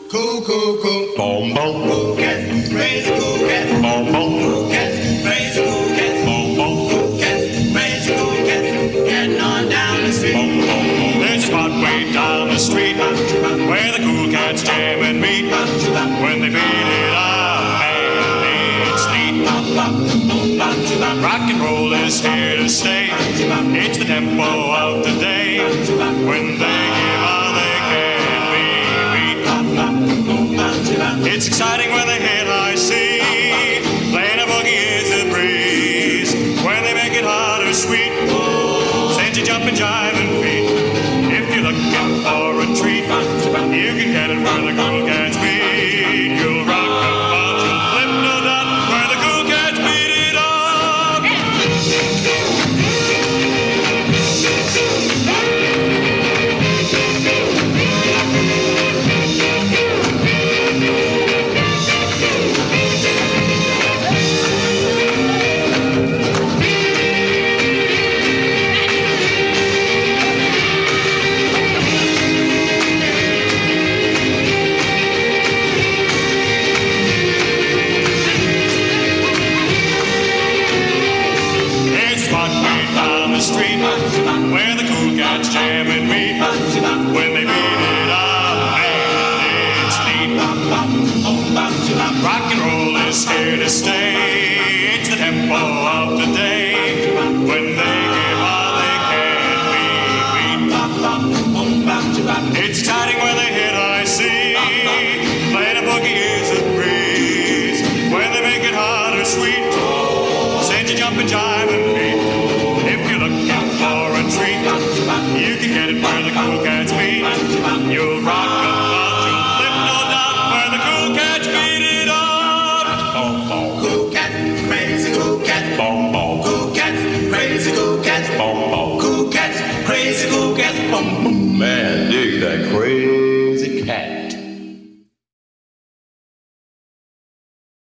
Cool, cool, cool. Boom, boom. Cool cat, crazy cool cat. Boom, boom. Cool cat, crazy cool cat. Boom, boom. Cool cat, crazy cool cat. Getting on down the street. Boom, boom, boom. There's a spot way down the street where the cool cats jam and meet. When they beat it up, and it's neat. Rock and roll is here to stay. It's the tempo of the day. When they give all they can be beat. It's exciting when they hit high C. Playing a boogie is a breeze. When they make it hot or sweet, sends you jumping, jiving feet. If you're looking for a treat, you can get it where the cool cats beat. You'll rock about, you'll flip no doubt where the cool cats beat it up. Street where the cool cats jam and meet. When they beat it up, and it's neat. Rock and roll is here to stay. It's the tempo of the day. When they give all they can be beat. It's exciting when they hit high C. Playing a boogie is a breeze. When they make it hot or sweet, send you jumping, jiving feet. For a treat, you can get it where the cool cats beat. You'll rock about, you'll flip no doubt where the cool cats beat it up. Boom, boom. Cool cat, crazy cool cat. Boom, boom. Cool cat, crazy cool cat. Boom, boom. Cool cat, crazy cool cat. Boom, boom. Man, dig that crazy.